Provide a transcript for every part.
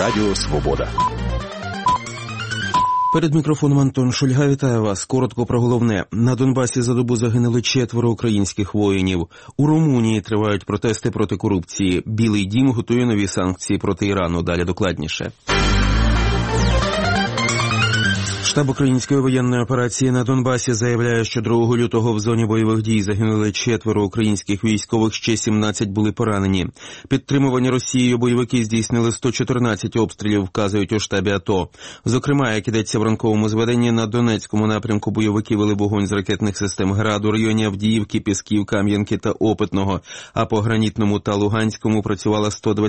Радіо Свобода. Перед мікрофоном Антон Шульга, вітаю вас. Коротко про головне. На Донбасі за добу загинули 4 українських воїнів. У Румунії тривають протести проти корупції. Білий дім готує нові санкції проти Ірану. Далі докладніше. Штаб української воєнної операції на Донбасі заявляє, що 2 лютого в зоні бойових дій загинули 4 українських військових, ще 17 були поранені. Підтримувані Росією бойовики здійснили 114 обстрілів, вказують у штабі АТО. Зокрема, як ідеться в ранковому зведенні, на Донецькому напрямку бойовики вели вогонь з ракетних систем «Град» у районі Авдіївки, Пісків, Кам'янки та Опитного, а по Гранітному та Луганському працювала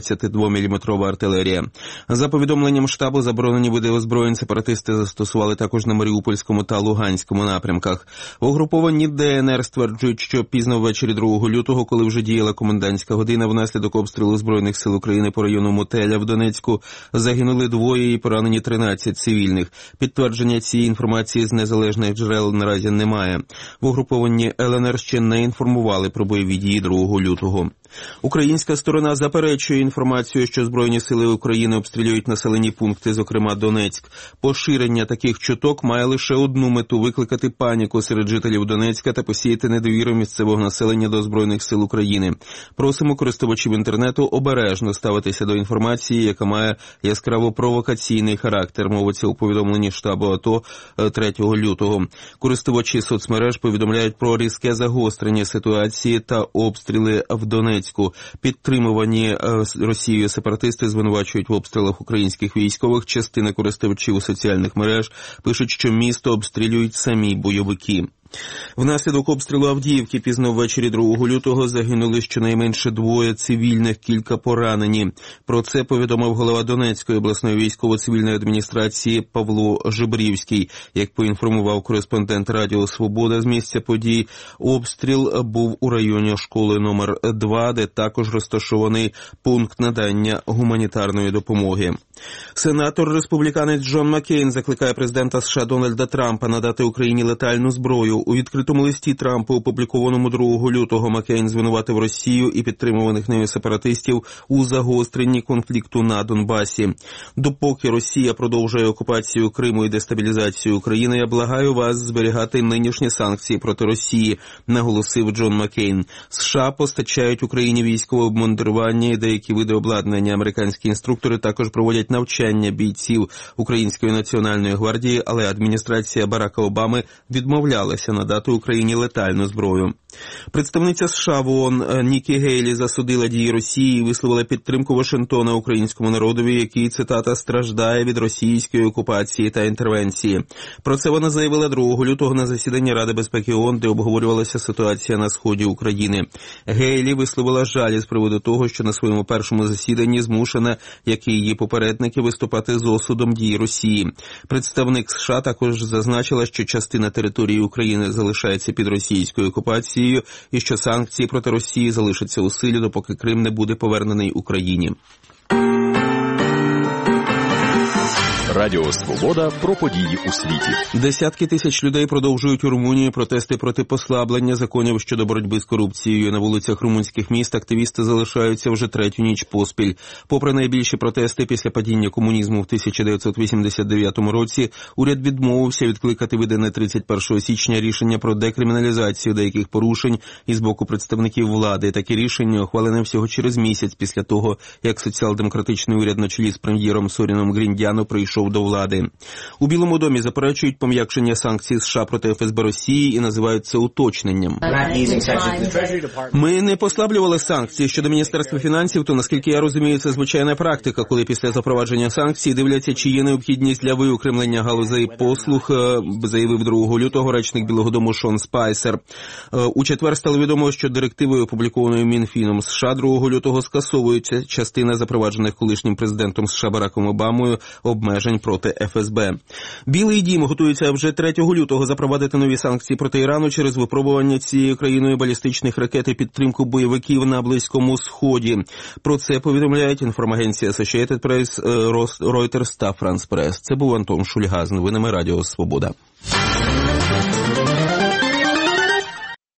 122-мм артилерія. За повідомленням штабу, заборонені види озброєнь сепаратисти застосували також на Маріупольському та Луганському напрямках. В угрупованні ДНР стверджують, що пізно ввечері 2 лютого, коли вже діяла комендантська година, внаслідок обстрілу Збройних сил України по району Мотеля в Донецьку загинули 2 і поранені 13 цивільних. Підтвердження цієї інформації з незалежних джерел наразі немає. В угрупованні ЛНР ще не інформували про бойові дії 2 лютого. Українська сторона заперечує інформацію, що Збройні сили України обстрілюють населені пункти, зокрема Донецьк. Поширення таких чуток має лише одну мету – викликати паніку серед жителів Донецька та посіяти недовіру місцевого населення до Збройних сил України. Просимо користувачів інтернету обережно ставитися до інформації, яка має яскраво провокаційний характер, мовиться у повідомленні штабу АТО 3 лютого. Користувачі соцмереж повідомляють про різке загострення ситуації та обстріли в Донецьку. Підтримувані Росією сепаратисти звинувачують в обстрілах українських військових. Частина користувачів у соціальних мереж пишуть, що місто обстрілюють самі бойовики. Внаслідок обстрілу Авдіївки пізно ввечері 2 лютого загинули щонайменше 2 цивільних, кілька поранені. Про це повідомив голова Донецької обласної військово-цивільної адміністрації Павло Жебрівський. Як поінформував кореспондент Радіо Свобода з місця подій, обстріл був у районі школи номер 2, де також розташований пункт надання гуманітарної допомоги. Сенатор-республіканець Джон Маккейн закликає президента США Дональда Трампа надати Україні летальну зброю. У відкритому листі Трампа, опублікованому 2 лютого, Маккейн звинуватив Росію і підтримуваних нею сепаратистів у загостренні конфлікту на Донбасі. Допоки Росія продовжує окупацію Криму і дестабілізацію України, я благаю вас зберігати нинішні санкції проти Росії, наголосив Джон Маккейн. США постачають Україні військове обмундирування і деякі види обладнання. Американські інструктори також проводять навчання бійців Української національної гвардії, але адміністрація Барака Обами відмовлялася надати Україні летальну зброю. Представниця США в ООН Нікі Гейлі засудила дії Росії і висловила підтримку Вашингтона українському народові, який, цитата, страждає від російської окупації та інтервенції. Про це вона заявила 2 лютого на засіданні Ради безпеки ООН, де обговорювалася ситуація на сході України. Гейлі висловила жаль з приводу того, що на своєму першому засіданні змушена, як і її попередники, виступати з осудом дій Росії. Представник США також зазначила, що частина території України залишається під російською окупацією і що санкції проти Росії залишаться у силі, допоки Крим не буде повернений Україні. Радіо Свобода про події у світі. Десятки тисяч людей продовжують у Румунії протести проти послаблення законів щодо боротьби з корупцією. На вулицях румунських міст активісти залишаються вже 3-ю ніч поспіль. Попри найбільші протести після падіння комунізму в 1989 році, уряд відмовився відкликати видане 31 січня рішення про декриміналізацію деяких порушень із боку представників влади. Таке рішення ухвалене всього через місяць після того, як соціал-демократичний уряд на чолі з прем'єром Соріном Гріндяно прийшов до влади. У Білому домі заперечують пом'якшення санкцій США проти ФСБ Росії і називають це уточненням. Ми не послаблювали санкції. Щодо Міністерства фінансів, то, наскільки я розумію, це звичайна практика, коли після запровадження санкцій дивляться, чи є необхідність для виокремлення галузей послуг, заявив 2 лютого речник Білого дому Шон Спайсер. У четвер стало відомо, що директивою, опублікованою Мінфіном США 2 лютого, скасовується частина запроваджених колишнім президентом США Бараком Обамою обмежень проти ФСБ. Білий дім готується вже 3 лютого запровадити нові санкції проти Ірану через випробування цією країною балістичних ракет і підтримку бойовиків на Близькому Сході. Про це повідомляють інформагенції Associated Press, Reuters та France Press. Це був Антон Шульга з новинами Радіо Свобода.